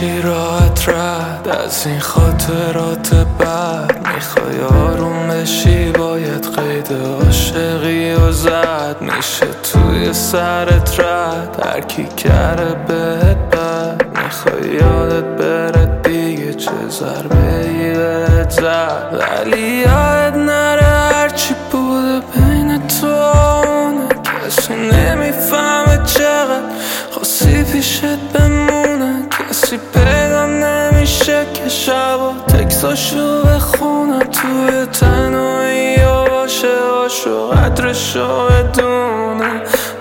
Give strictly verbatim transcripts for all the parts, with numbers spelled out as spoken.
میشی راحت رد از این خاطرات بد، میخوای آروم بشی باید قید عاشقی و زد، میشه توی سرت رد هرکی کره بهت بد، میخوای یادت بره دیگه چه ضربه ای بهت زد، ولی یاد نره هرچی بوده بین تو اونه، کسی نمیفهمه چقدر خواستی پیشت بمونه، کسی پیدا نمیشه که شبا تکساشو بخونه، توی تنهایی و باشه باشو قدرشو بدونه،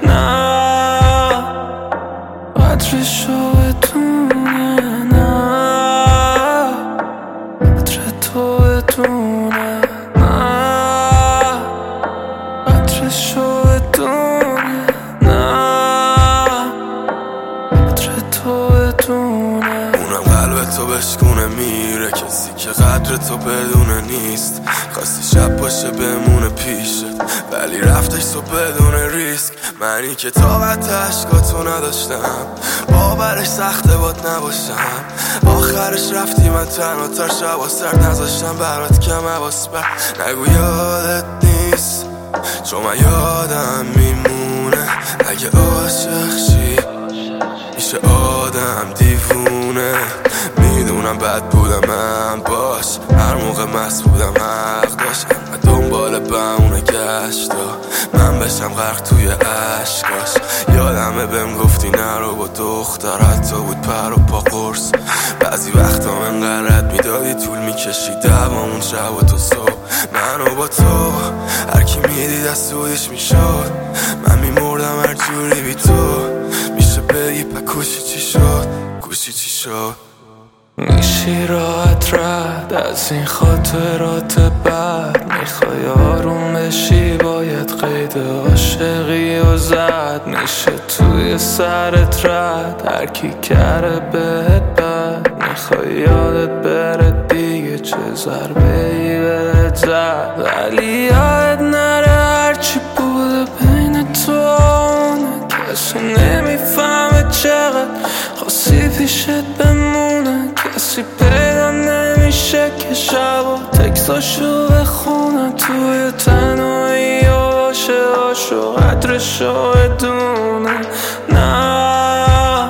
نه قدرشو بدونه، نه قدر تو بدونه، نه قدرشو بدونه، نه قدر تو بدونه. اونم قلب تو بشکونه میره، کسی که قدر تو بدونه نیست، خواستی شب باشه بمونه پیشت ولی رفتش تو بدون ریسک، منی که طاقت عشقاتو نداشتم باورش سخته باد نباشم، آخرش رفتی من تنها تر شب و سرد نذاشتم برات کم حواس بر نگو یادت نیست، چون من یادم میمونه اگه عاشق شی میشه آدم دیوونه، میدونم بد بودم من باش هر موقع مست بودم حق داشت، دنبال بمونه گشتا من بشم غرق توی عشقاش، یادمه بهم گفتی نرو با دختر حتی بود پر و پا قرص، بعضی وقتا من قرد میدادی طول میکشی دوامون شب و تو صبح، منو با تو هرکی میدید از سودش میشد، من میمردم هر جوری بی تو، میشه بگی پکوشی چی شد گوشی چی شد. میشی راحت رد از این خاطرات بد، میخوای آروم بشی باید قید عاشقی و زد، میشه توی سرت رد هرکی کره بهت بد، میخوای یادت بره دیگه چه ضربه ای بهت زد، ولی یاد نره هرچی بوده بین تو اونه، کسی نمیفهمه چقدر خواستی پیشت بمونه، کسی پیدا نمیشه که شبا تکساشو بخونه، توی تنهایی و باشه باشو قدرشو بدونه، نه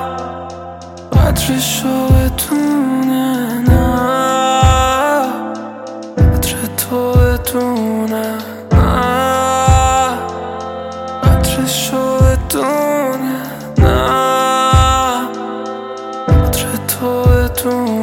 قدرشو بدونه، نه قدر تو بدونه، نه قدرشو بدونه، نه قدر تو بدونه.